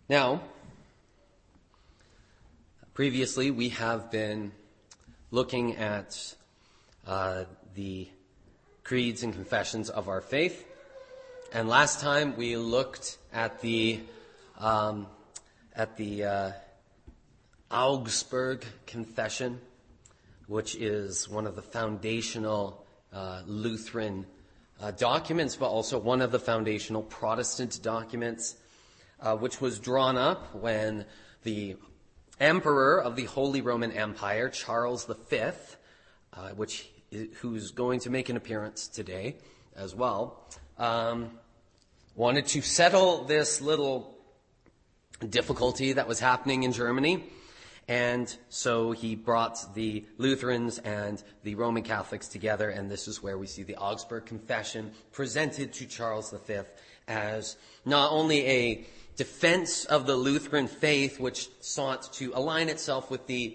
Now, previously we have been looking at the creeds and confessions of our faith, and last time we looked at the Augsburg Confession, which is one of the foundational Lutheran documents, but also one of the foundational Protestant documents, which was drawn up when the Emperor of the Holy Roman Empire, Charles V, who's going to make an appearance today as well, wanted to settle this little difficulty that was happening in Germany. And so he brought the Lutherans and the Roman Catholics together, and this is where we see the Augsburg Confession presented to Charles V as not only a defense of the Lutheran faith, which sought to align itself with the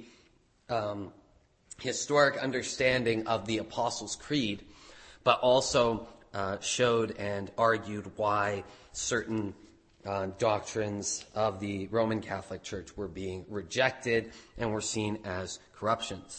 historic understanding of the Apostles' Creed, but also showed and argued why certain doctrines of the Roman Catholic Church were being rejected and were seen as corruptions.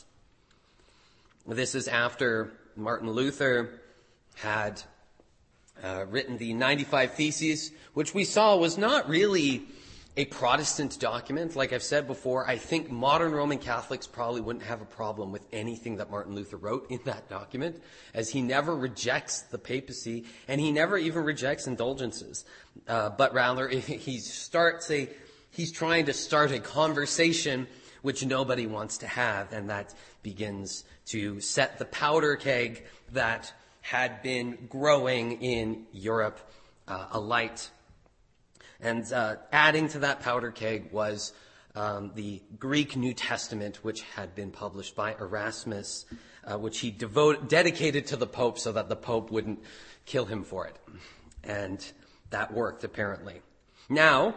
This is after Martin Luther had written the 95 Theses, which we saw was not really a Protestant document. Like I've said before, I think modern Roman Catholics probably wouldn't have a problem with anything that Martin Luther wrote in that document, as he never rejects the papacy, and he never even rejects indulgences. But rather, he's trying to start a conversation which nobody wants to have, and that begins to set the powder keg that had been growing in Europe alight. And adding to that powder keg was the Greek New Testament, which had been published by Erasmus, which he dedicated to the Pope so that the Pope wouldn't kill him for it. And that worked, apparently. Now,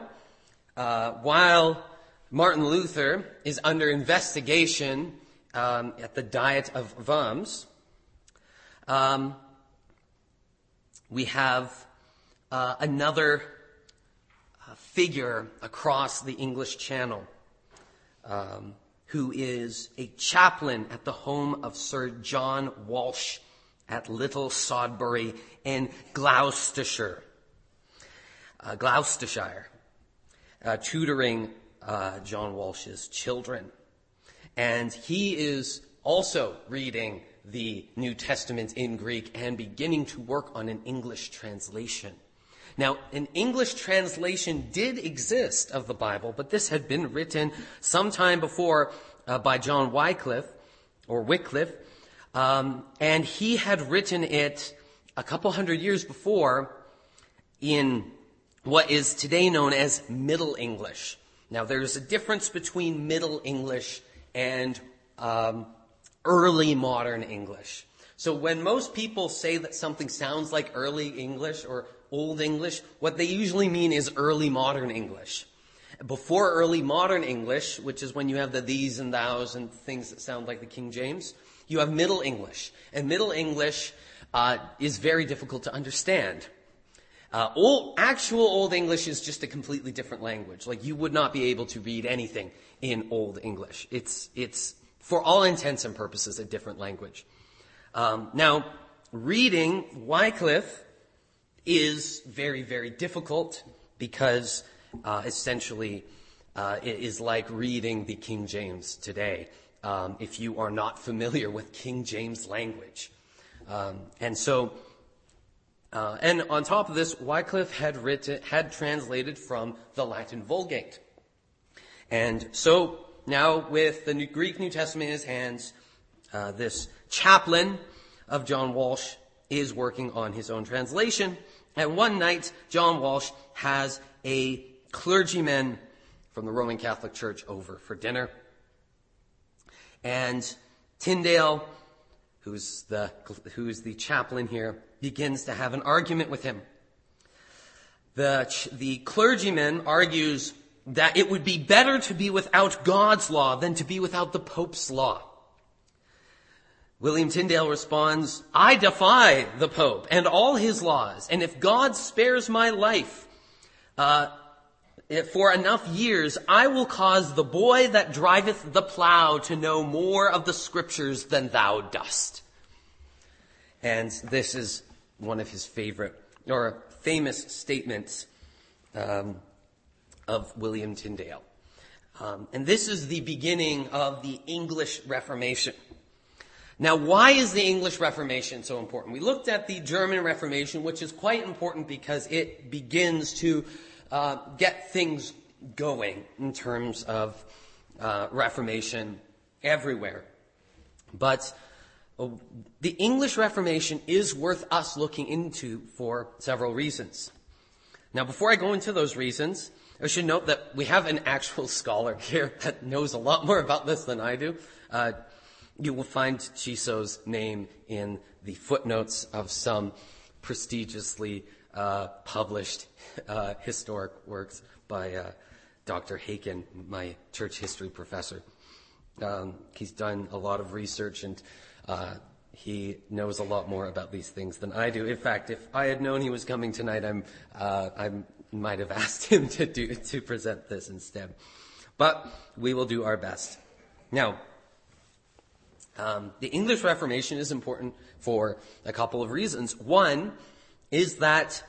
while Martin Luther is under investigation at the Diet of Worms, we have another figure across the English Channel who is a chaplain at the home of Sir John Walsh at Little Sodbury in Gloucestershire, tutoring John Walsh's children. And he is also reading the New Testament in Greek and beginning to work on an English translation. Now, an English translation did exist of the Bible, but this had been written sometime before by John Wycliffe, and he had written it a couple hundred years before in what is today known as Middle English. Now, there's a difference between Middle English and early modern English. So when most people say that something sounds like early English or Old English, what they usually mean is early modern English. Before early modern English, which is when you have the these and thous and things that sound like the King James, you have Middle English. And Middle English is very difficult to understand. Actual Old English is just a completely different language. Like, you would not be able to read anything in Old English. It's for all intents and purposes, a different language. Now, reading Wycliffe is very, very difficult because essentially it is like reading the King James today if you are not familiar with King James language. And on top of this, Wycliffe had translated from the Latin Vulgate. And so now with the Greek New Testament in his hands, this chaplain of John Walsh is working on his own translation. And one night, John Walsh has a clergyman from the Roman Catholic Church over for dinner. And Tyndale, who's the chaplain here, begins to have an argument with him. The clergyman argues that it would be better to be without God's law than to be without the Pope's law. William Tyndale responds, "I defy the Pope and all his laws, and if God spares my life, For enough years, I will cause the boy that driveth the plow to know more of the scriptures than thou dost. And this is one of his favorite or famous statements of William Tyndale. And this is the beginning of the English Reformation. Now, why is the English Reformation so important? We looked at the German Reformation, which is quite important because it begins to get things going in terms of Reformation everywhere. But the English Reformation is worth us looking into for several reasons. Now, before I go into those reasons, I should note that we have an actual scholar here that knows a lot more about this than I do. You will find Chiso's name in the footnotes of some prestigiously published historic works by Dr. Haken, my church history professor. He's done a lot of research, and he knows a lot more about these things than I do. In fact, if I had known he was coming tonight, I might have asked him to present this instead. But we will do our best. Now, the English Reformation is important for a couple of reasons. One is that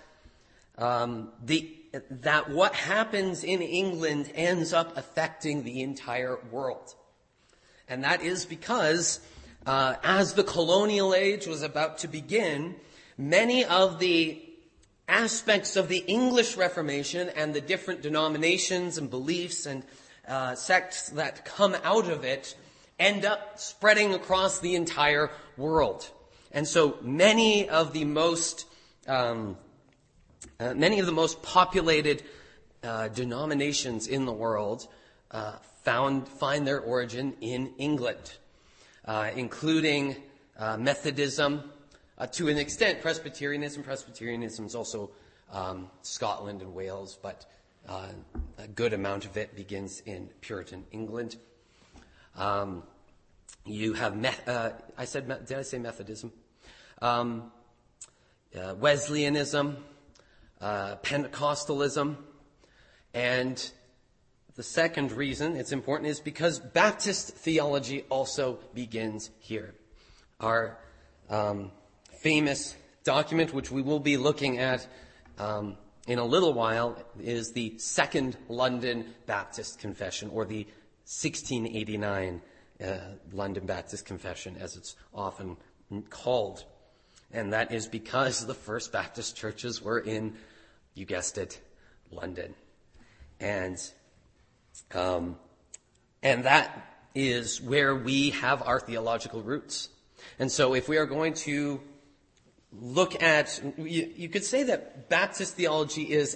that what happens in England ends up affecting the entire world. And that is because as the colonial age was about to begin, many of the aspects of the English Reformation and the different denominations and beliefs and sects that come out of it end up spreading across the entire world. And so many of the most populated denominations in the world find their origin in England, including Methodism, to an extent Presbyterianism. Presbyterianism is also Scotland and Wales, but a good amount of it begins in Puritan England. You have did I say Methodism? Wesleyanism, Pentecostalism, and the second reason it's important is because Baptist theology also begins here. Our famous document, which we will be looking at in a little while, is the Second London Baptist Confession, or the 1689 London Baptist Confession, as it's often called. And that is because the first Baptist churches were in, you guessed it, London. And that is where we have our theological roots. And so if we are going to look at, you could say that Baptist theology is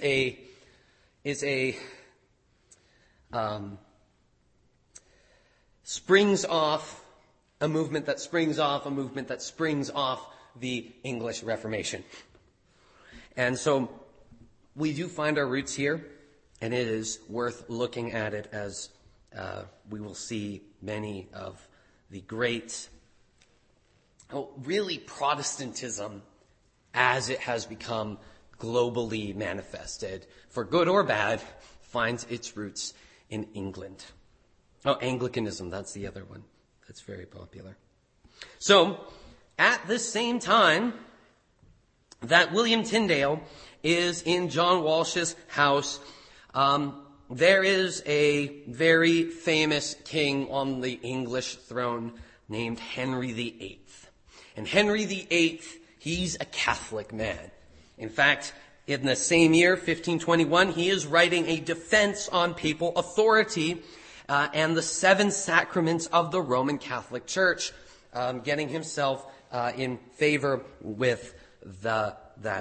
springs off a movement that springs off the English Reformation. And so we do find our roots here, and it is worth looking at it as we will see many of the great, really Protestantism as it has become globally manifested, for good or bad, finds its roots in England. Anglicanism, that's the other one. That's very popular. So, at the same time that William Tyndale is in John Walsh's house, there is a very famous king on the English throne named Henry VIII. And Henry VIII, he's a Catholic man. In fact, in the same year, 1521, he is writing a defense on papal authority and the 7 sacraments of the Roman Catholic Church, getting himself in favor with the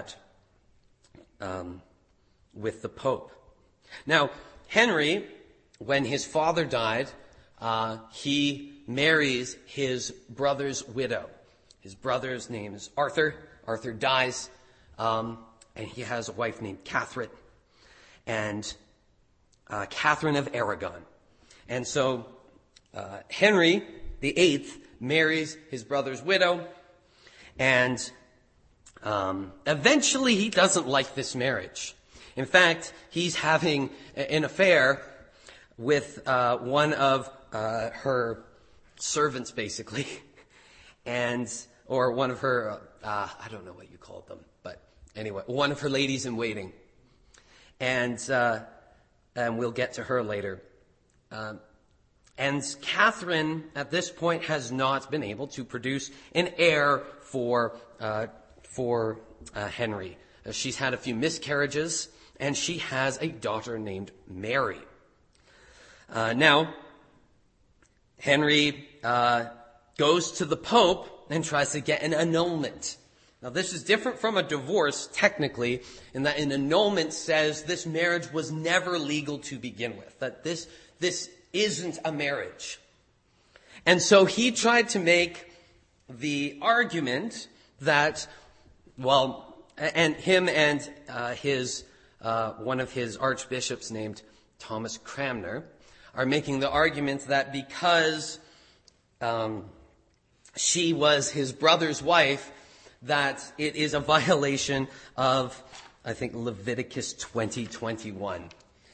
Pope. Now, Henry, when his father died, he marries his brother's widow. His brother's name is Arthur. Arthur dies, and he has a wife named Catherine, and Catherine of Aragon. And so Henry VIII marries his brother's widow, and eventually he doesn't like this marriage. In fact, he's having an affair with one of her servants, basically, or one of her, I don't know what you called them, but anyway, one of her ladies in waiting. And we'll get to her later. And Catherine, at this point, has not been able to produce an heir for Henry. She's had a few miscarriages, and she has a daughter named Mary. Now, Henry goes to the Pope and tries to get an annulment. Now, this is different from a divorce, technically, in that an annulment says this marriage was never legal to begin with, that this isn't a marriage. And so he tried to make the argument that, and him and one of his archbishops named Thomas Cranmer are making the argument that because she was his brother's wife, that it is a violation of, I think, Leviticus 20:21.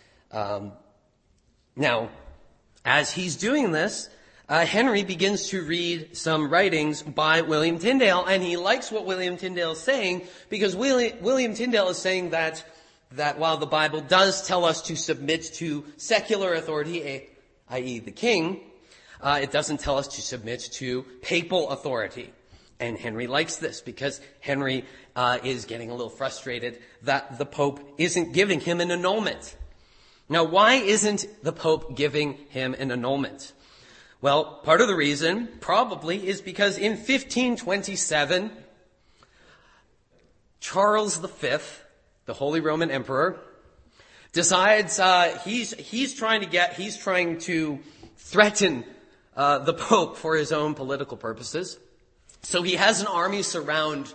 Now, as he's doing this, Henry begins to read some writings by William Tyndale, and he likes what William Tyndale is saying, because William Tyndale is saying that while the Bible does tell us to submit to secular authority, i.e. the king, it doesn't tell us to submit to papal authority. And Henry likes this because Henry is getting a little frustrated that the Pope isn't giving him an annulment. Now, why isn't the Pope giving him an annulment? Well, part of the reason probably is because in 1527, Charles V, the Holy Roman Emperor, decides he's trying to threaten the Pope for his own political purposes. So he has an army surround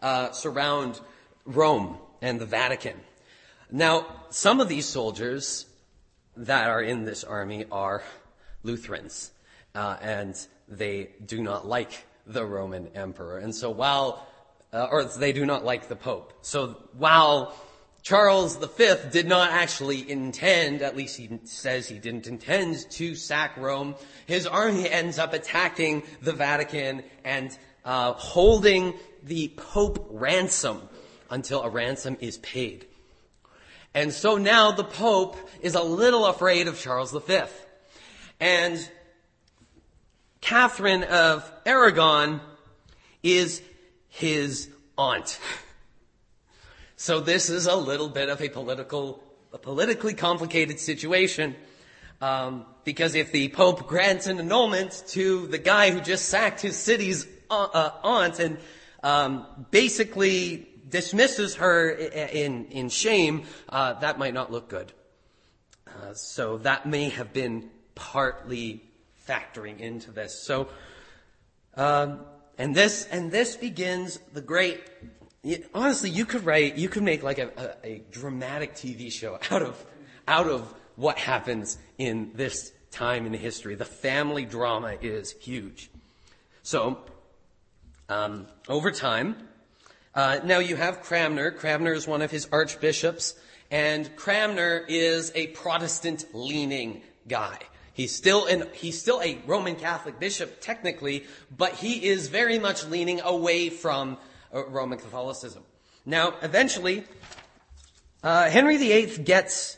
Rome and the Vatican. Now, some of these soldiers that are in this army are Lutherans, and they do not like the Roman emperor. And so or they do not like the Pope. So while Charles V did not actually intend, at least he says he didn't intend to sack Rome, his army ends up attacking the Vatican and holding the Pope ransom until a ransom is paid. And so now the Pope is a little afraid of Charles V. And Catherine of Aragon is his aunt. So this is a little bit of a politically complicated situation. Because if the Pope grants an annulment to the guy who just sacked his city's aunt and basically dismisses her in shame, that might not look good. So that may have been partly factoring into this. So, and this begins the great. Honestly, you could make like a dramatic TV show out of what happens in this time in history. The family drama is huge. So, over time, now you have Cranmer. Cranmer is one of his archbishops, and Cranmer is a Protestant-leaning guy. He's still a Roman Catholic bishop, technically, but he is very much leaning away from Roman Catholicism. Now, eventually, Henry VIII gets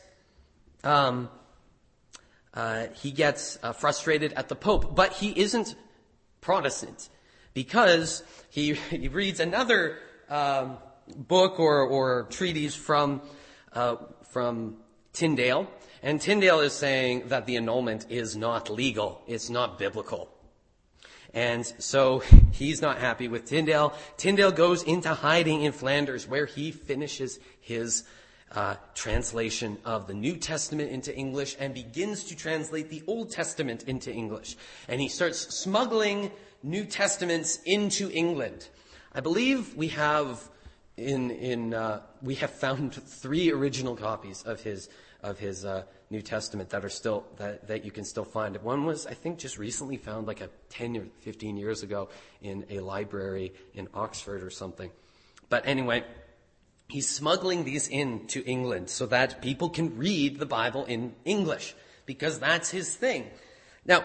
frustrated at the Pope, but he isn't Protestant, because he reads another book or treatise from Tyndale, and Tyndale is saying that the annulment is not legal, it's not biblical. And so he's not happy with Tyndale. Tyndale goes into hiding in Flanders, where he finishes his translation of the New Testament into English and begins to translate the Old Testament into English. And he starts smuggling New Testaments into England. I believe we have we have found 3 original copies of his New Testament that are still that you can still find. One was, I think, just recently found like 10 or 15 years ago in a library in Oxford or something. But anyway, he's smuggling these into England so that people can read the Bible in English, because that's his thing. Now,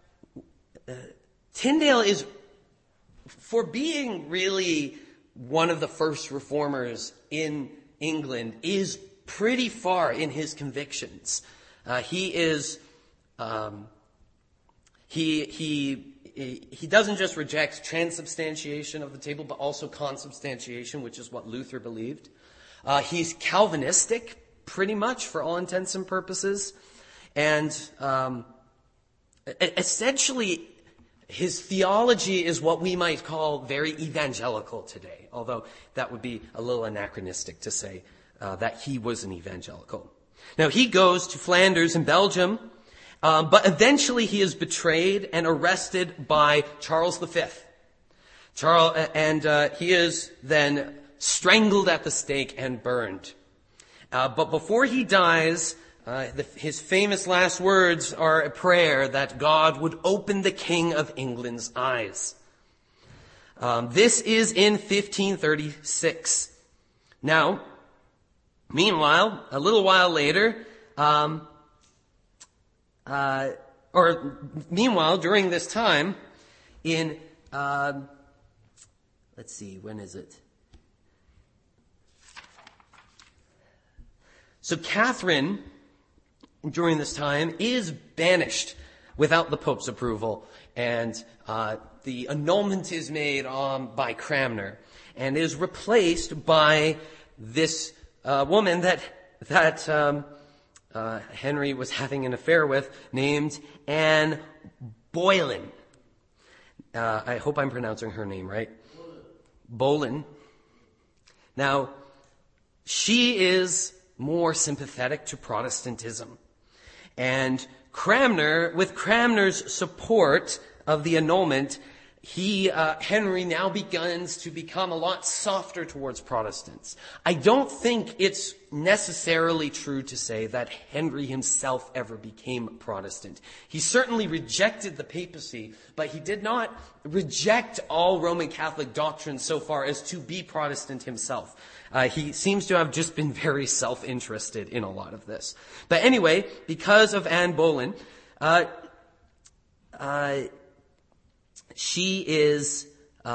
Tyndale is, for being really one of the first reformers in England, is pretty far in his convictions. He doesn't just reject transubstantiation of the table, but also consubstantiation, which is what Luther believed. He's Calvinistic, pretty much, for all intents and purposes. And essentially, his theology is what we might call very evangelical today, although that would be a little anachronistic to say that he was an evangelical. Now, he goes to Flanders in Belgium, but eventually he is betrayed and arrested by Charles V. He is then strangled at the stake and burned. But before he dies, his famous last words are a prayer that God would open the King of England's eyes. This is in 1536. Now, meanwhile, a little while later, during this time, in, let's see, when is it? So Catherine, during this time, is banished without the Pope's approval, and the annulment is made by Cranmer, and is replaced by this woman that Henry was having an affair with, named Anne Boleyn. I hope I'm pronouncing her name right. Boleyn. Now, she is more sympathetic to Protestantism. And Cranmer, with Cranmer's support of the annulment, Henry now begins to become a lot softer towards Protestants. I don't think it's necessarily true to say that Henry himself ever became Protestant. He certainly rejected the papacy, but he did not reject all Roman Catholic doctrine so far as to be Protestant himself. He seems to have just been very self-interested in a lot of this. But anyway, because of Anne Boleyn, she is,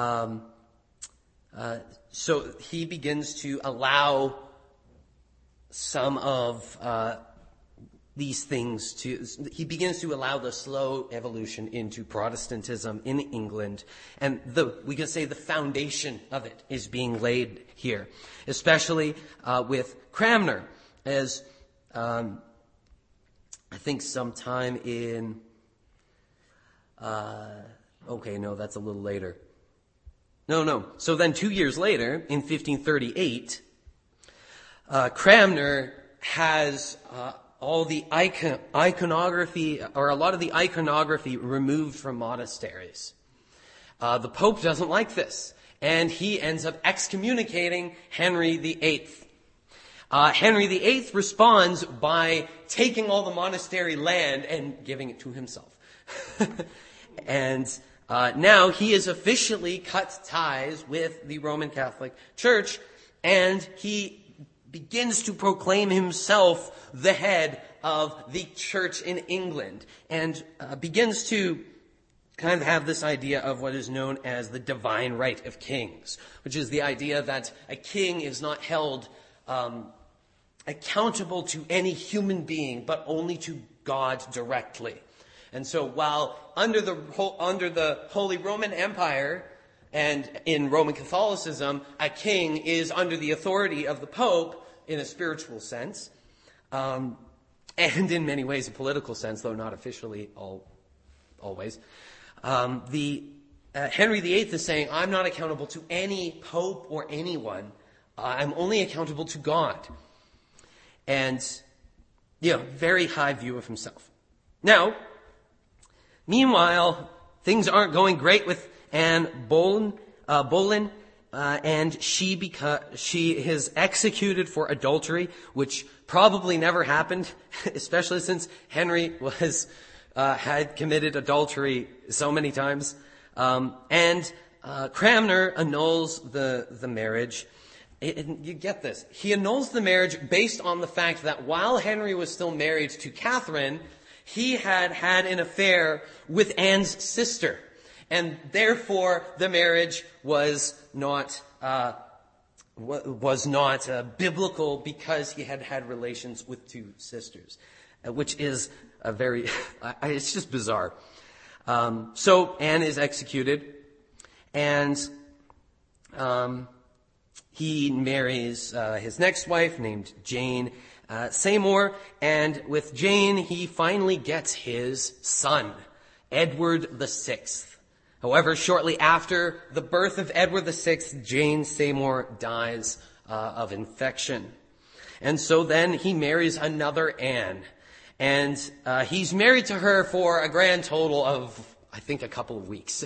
so he begins to allow some of these things he begins to allow the slow evolution into Protestantism in England. And we can say the foundation of it is being laid here, especially with Cranmer, as I think sometime in, that's a little later. No. So then 2 years later, in 1538, Cranmer has all the iconography, or a lot of the iconography, removed from monasteries. The Pope doesn't like this, and he ends up excommunicating Henry VIII. Henry VIII responds by taking all the monastery land and giving it to himself. And now he has officially cut ties with the Roman Catholic Church, and he begins to proclaim himself the head of the church in England, and begins to kind of have this idea of what is known as the divine right of kings, which is the idea that a king is not held accountable to any human being, but only to God directly. And so while under the Holy Roman Empire and in Roman Catholicism, a king is under the authority of the Pope in a spiritual sense, and in many ways a political sense, though not officially always. Henry VIII is saying, I'm not accountable to any pope or anyone. I'm only accountable to God. And, very high view of himself. Now, meanwhile, things aren't going great with Anne Boleyn, and she is executed for adultery, which probably never happened, especially since Henry had committed adultery so many times. And Cranmer annuls the marriage. You get this. He annuls the marriage based on the fact that while Henry was still married to Catherine, he had had an affair with Anne's sister. And therefore, the marriage was not biblical because he had had relations with two sisters, which is a very, it's just bizarre. So Anne is executed, and he marries his next wife named Jane Seymour, and with Jane he finally gets his son, Edward VI. However, shortly after the birth of Edward VI, Jane Seymour dies of infection. And so then he marries another Anne. And he's married to her for a grand total of, I think, a couple of weeks.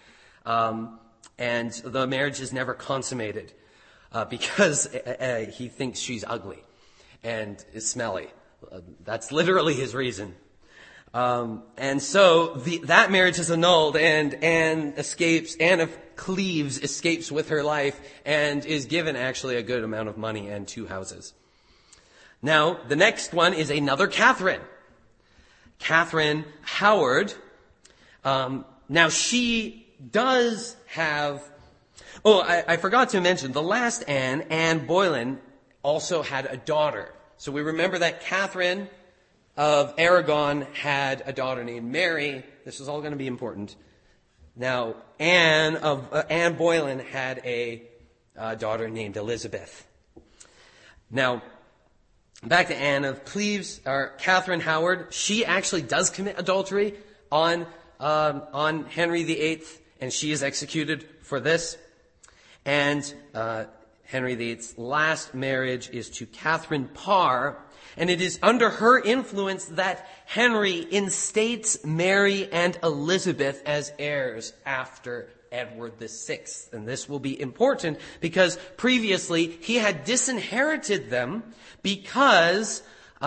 And the marriage is never consummated because he thinks she's ugly and is smelly. That's literally his reason. And so that marriage is annulled, and Anne of Cleves escapes with her life and is given actually a good amount of money and 2 houses. Now, the next one is another Catherine. Catherine Howard. Now, she does have... I forgot to mention, the last Anne Boleyn, also had a daughter. So we remember that Catherine of Aragon had a daughter named Mary. This is all going to be important. Now, Anne Boleyn had a daughter named Elizabeth. Now, back to Anne of Cleves, or Catherine Howard. She actually does commit adultery on Henry VIII, and she is executed for this. And Henry VIII's last marriage is to Catherine Parr, and it is under her influence that Henry instates Mary and Elizabeth as heirs after Edward VI. And this will be important because previously he had disinherited them because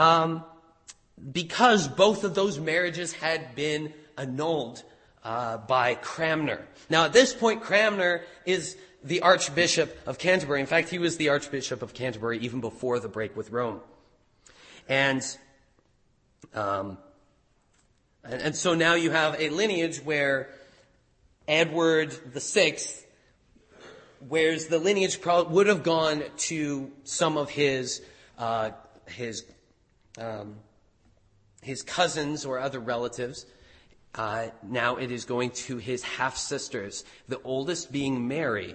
both of those marriages had been annulled by Cranmer. Now, at this point, Cranmer is the Archbishop of Canterbury. In fact, he was the Archbishop of Canterbury even before the break with Rome. And so now you have a lineage where Edward VI, whereas the lineage would have gone to some of his cousins or other relatives. Now it is going to his half-sisters, the oldest being Mary.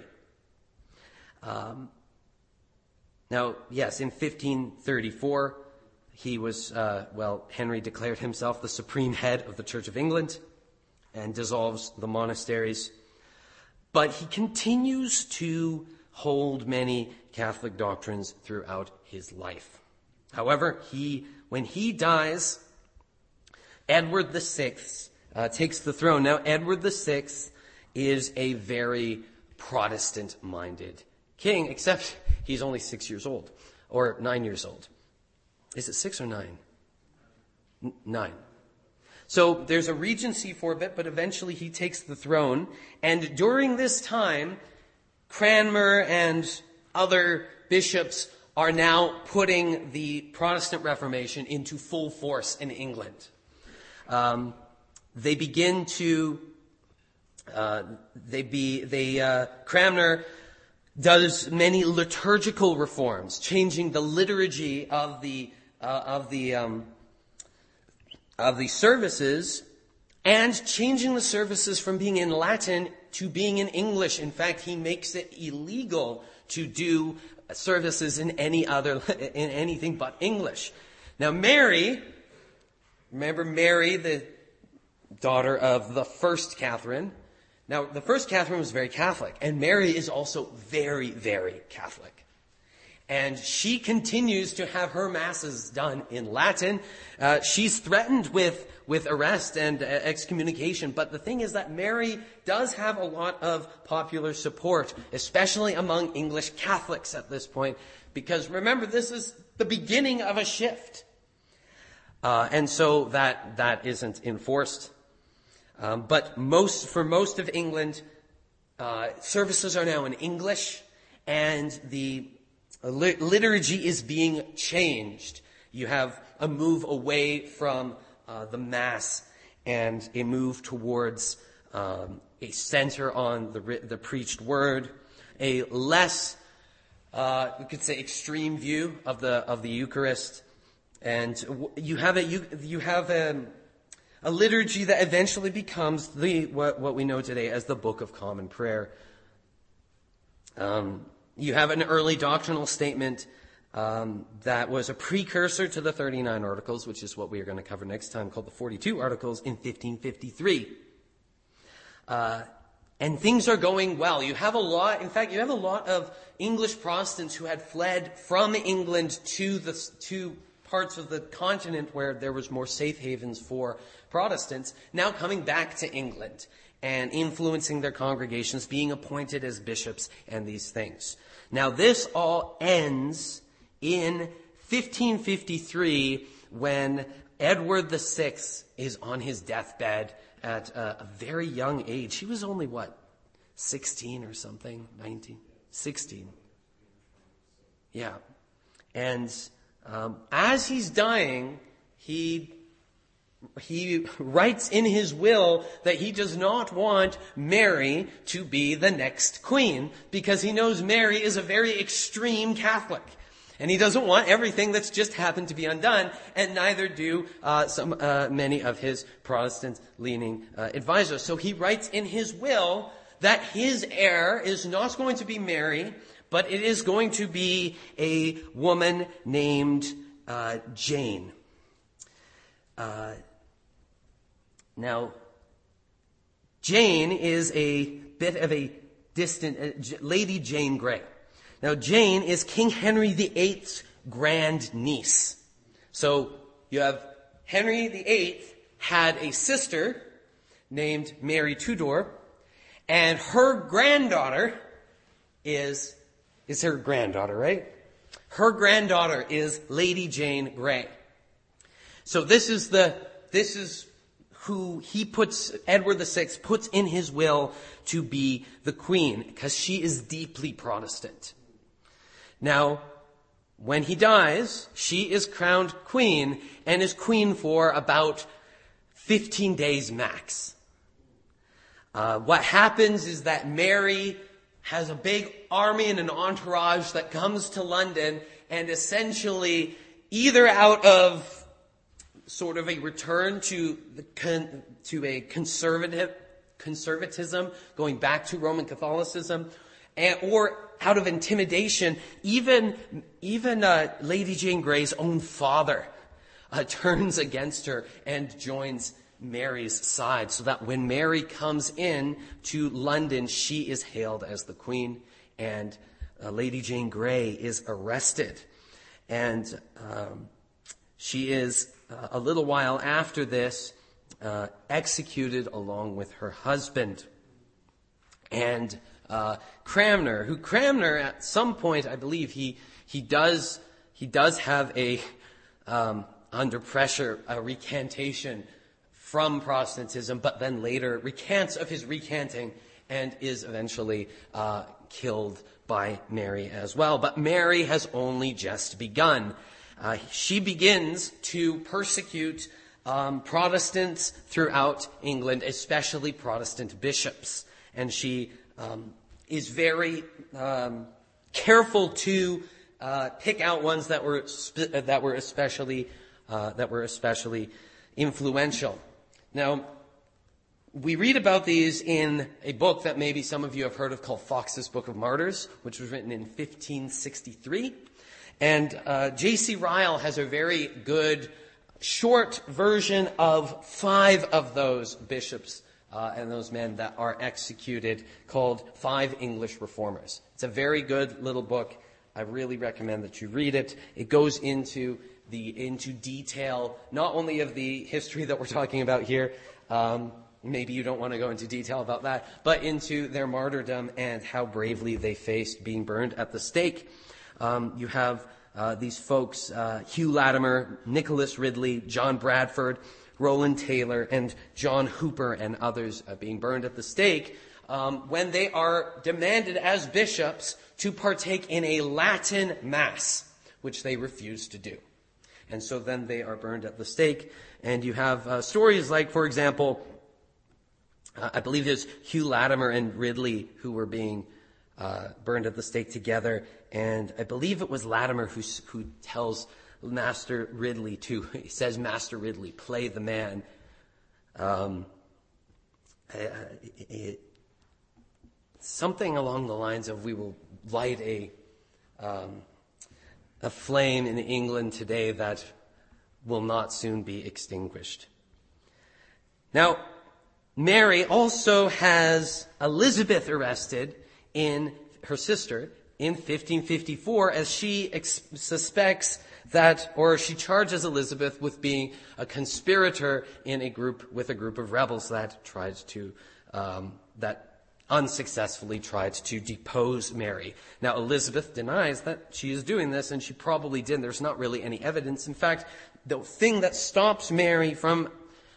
Now, yes, in 1534, Henry declared himself the supreme head of the Church of England and dissolves the monasteries. But he continues to hold many Catholic doctrines throughout his life. However, when he dies, Edward VI takes the throne. Now, Edward VI is a very Protestant-minded king, except he's only 6 years old, or 9 years old. Is it 6 or 9? 9. So there's a regency for a bit, but eventually he takes the throne. And during this time, Cranmer and other bishops are now putting the Protestant Reformation into full force in England. They begin to... Cranmer does many liturgical reforms, changing the liturgy of the services, and changing the services from being in Latin to being in English. In fact, he makes it illegal to do services in anything but English. Now, Mary, remember Mary, the daughter of the first Catherine. Now, the first Catherine was very Catholic, and Mary is also very, very Catholic. And she continues to have her masses done in Latin. She's threatened with arrest and excommunication. But the thing is that Mary does have a lot of popular support, especially among English Catholics at this point. Because remember, this is the beginning of a shift. And so that isn't enforced. But for most of England, services are now in English, and the liturgy is being changed. You have a move away from the Mass and a move towards a center on the preached word, a less, we could say, extreme view of the Eucharist, and you have a liturgy that eventually becomes what we know today as the Book of Common Prayer. You have an early doctrinal statement that was a precursor to the 39 Articles, which is what we are going to cover next time, called the 42 Articles in 1553. And things are going well. You have a lot of English Protestants who had fled from England to parts of the continent where there was more safe havens for Protestants, now coming back to England and influencing their congregations, being appointed as bishops and these things. Now this all ends in 1553 when Edward VI is on his deathbed at a very young age. He was only, 16 or something? 19? 16. Yeah. And as he's dying, he writes in his will that he does not want Mary to be the next queen because he knows Mary is a very extreme Catholic. And he doesn't want everything that's just happened to be undone, and neither do many of his Protestant-leaning advisors. So he writes in his will that his heir is not going to be Mary, but it is going to be a woman named Jane. Now, Jane is a bit of a distant, Lady Jane Grey. Now, Jane is King Henry VIII's grand niece. So, you have Henry VIII had a sister named Mary Tudor, and her granddaughter is her granddaughter, right? Her granddaughter is Lady Jane Grey. So this is who Edward VI puts in his will to be the queen, because she is deeply Protestant. Now, when he dies, she is crowned queen, and is queen for about 15 days max. What happens is that Mary has a big army and an entourage that comes to London, and essentially, either out of sort of a return to a conservatism, going back to Roman Catholicism, or out of intimidation, even Lady Jane Grey's own father turns against her and joins Mary's side, so that when Mary comes in to London, she is hailed as the queen, and Lady Jane Grey is arrested. And she is, a little while after this, executed along with her husband. And Cranmer at some point, I believe he does have under pressure, a recantation from Protestantism, but then later recants of his recanting and is eventually killed by Mary as well. But Mary has only just begun. She begins to persecute Protestants throughout England, especially Protestant bishops. And she is very careful to pick out ones that were especially influential. Now, we read about these in a book that maybe some of you have heard of called Fox's Book of Martyrs, which was written in 1563. And J.C. Ryle has a very good short version of 5 of those bishops and those men that are executed, called 5 English Reformers. It's a very good little book. I really recommend that you read it. It goes into detail, not only of the history that we're talking about here, maybe you don't want to go into detail about that, but into their martyrdom and how bravely they faced being burned at the stake. You have these folks, Hugh Latimer, Nicholas Ridley, John Bradford, Roland Taylor, and John Hooper, and others being burned at the stake when they are demanded as bishops to partake in a Latin Mass, which they refuse to do. And so then they are burned at the stake. And you have stories like, for example, I believe there's Hugh Latimer and Ridley who were being burned at the stake together. And I believe it was Latimer who tells Master Ridley he says, Master Ridley, play the man. Something along the lines of, we will light a flame in England today that will not soon be extinguished. Now, Mary also has Elizabeth arrested, her sister, in 1554, as she suspects that, or she charges Elizabeth with being a conspirator with a group of rebels that unsuccessfully tried to depose Mary. Now, Elizabeth denies that she is doing this, and she probably didn't. There's not really any evidence. In fact, the thing that stops Mary from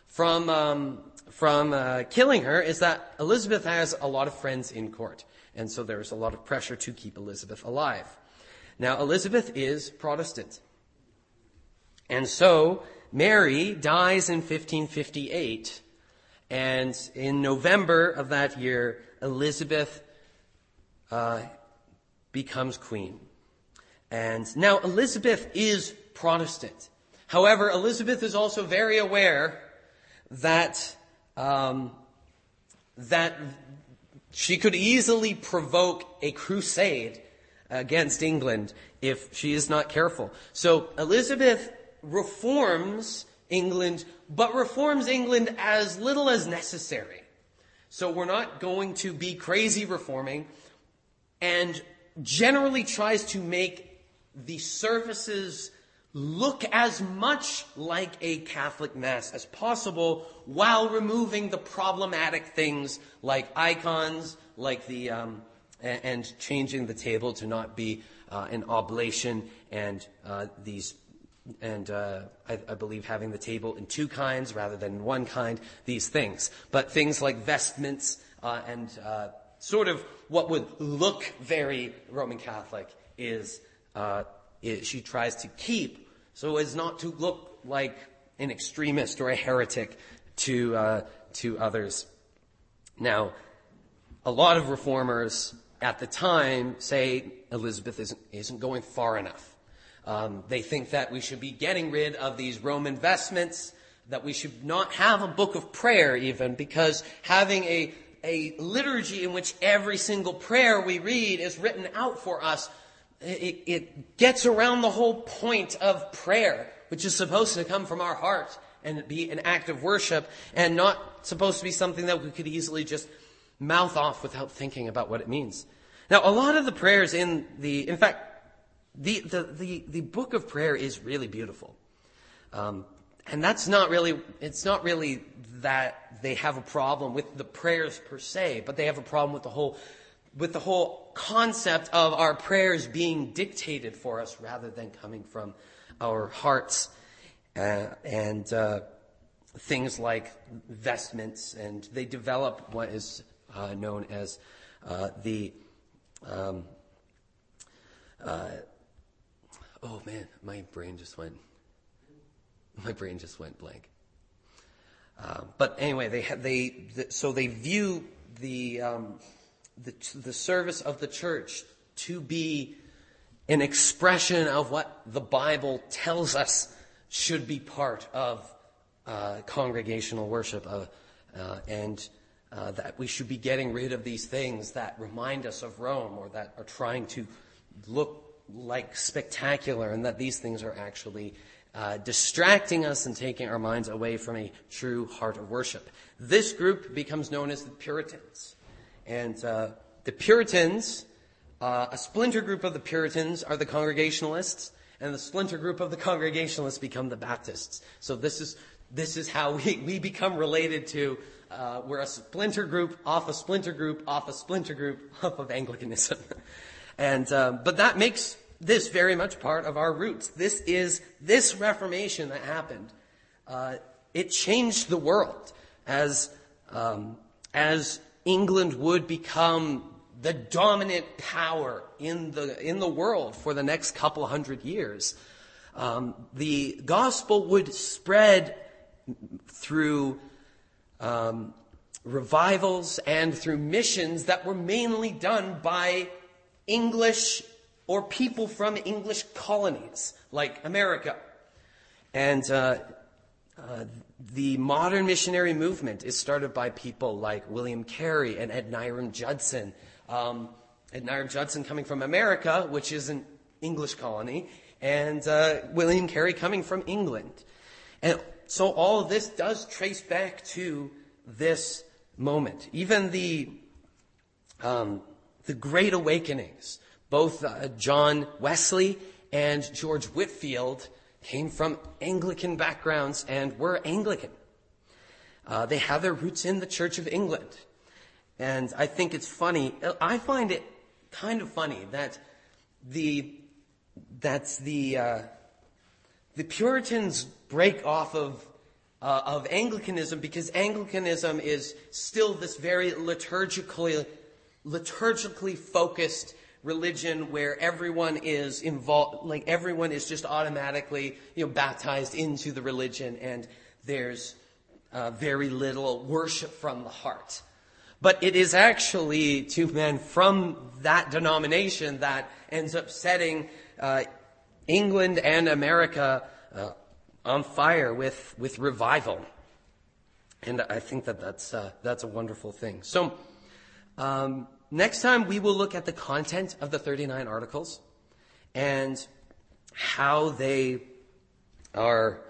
killing her is that Elizabeth has a lot of friends in court, and so there's a lot of pressure to keep Elizabeth alive. Now, Elizabeth is Protestant, and so Mary dies in 1558, and in November of that year, Elizabeth becomes queen. And now Elizabeth is Protestant. However, Elizabeth is also very aware that she could easily provoke a crusade against England if she is not careful. So Elizabeth reforms England, but reforms England as little as necessary. So we're not going to be crazy reforming, and generally tries to make the services look as much like a Catholic Mass as possible, while removing the problematic things like icons, like and changing the table to not be an oblation, and I believe having the table in two kinds rather than one kind, these things. But things like vestments and sort of what would look very Roman Catholic she tries to keep so as not to look like an extremist or a heretic to others. Now, a lot of reformers at the time say Elizabeth isn't going far enough. They think that we should be getting rid of these Roman vestments, that we should not have a book of prayer even, because having a liturgy in which every single prayer we read is written out for us, it gets around the whole point of prayer, which is supposed to come from our heart and be an act of worship, and not supposed to be something that we could easily just mouth off without thinking about what it means. Now, a lot of the prayers in fact, the book of prayer is really beautiful. And it's not really that they have a problem with the prayers per se, but they have a problem with the whole concept of our prayers being dictated for us rather than coming from our hearts. And things like vestments, and they develop what is known as oh man, my brain just went blank. But anyway, they view the service of the church to be an expression of what the Bible tells us should be part of congregational worship, and that we should be getting rid of these things that remind us of Rome, or that are trying to look like spectacular, and that these things are actually distracting us and taking our minds away from a true heart of worship. This group becomes known as the Puritans. And the Puritans, a splinter group of the Puritans are the Congregationalists, and the splinter group of the Congregationalists become the Baptists. So this is how we become related to, we're a splinter group off a splinter group off a splinter group off of Anglicanism. And but that makes this very much part of our roots. This Reformation that happened. It changed the world as England would become the dominant power in the world for the next couple hundred years. The gospel would spread through revivals and through missions that were mainly done by English or people from English colonies like America. And the modern missionary movement is started by people like William Carey and Adoniram Judson. Adoniram Judson coming from America, which is an English colony, and William Carey coming from England. And so all of this does trace back to this moment. Even the Great Awakenings, both John Wesley and George Whitefield came from Anglican backgrounds and were Anglican. They have their roots in the Church of England. And I think it's funny, I find it kind of funny that the Puritans break off of Anglicanism, because Anglicanism is still this very liturgically focused religion where everyone is involved, like everyone is just automatically, baptized into the religion, and there's very little worship from the heart. But it is actually two men from that denomination that ends up setting England and America on fire with revival. And I think that's a wonderful thing. So next time we will look at the content of the 39 articles and how they are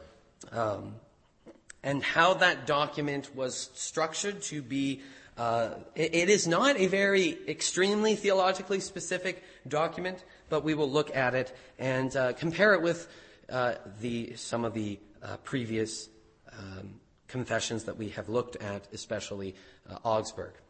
and how that document was structured to be. It is not a very extremely theologically specific document, but we will look at it and compare it with some of the previous confessions that we have looked at, especially Augsburg.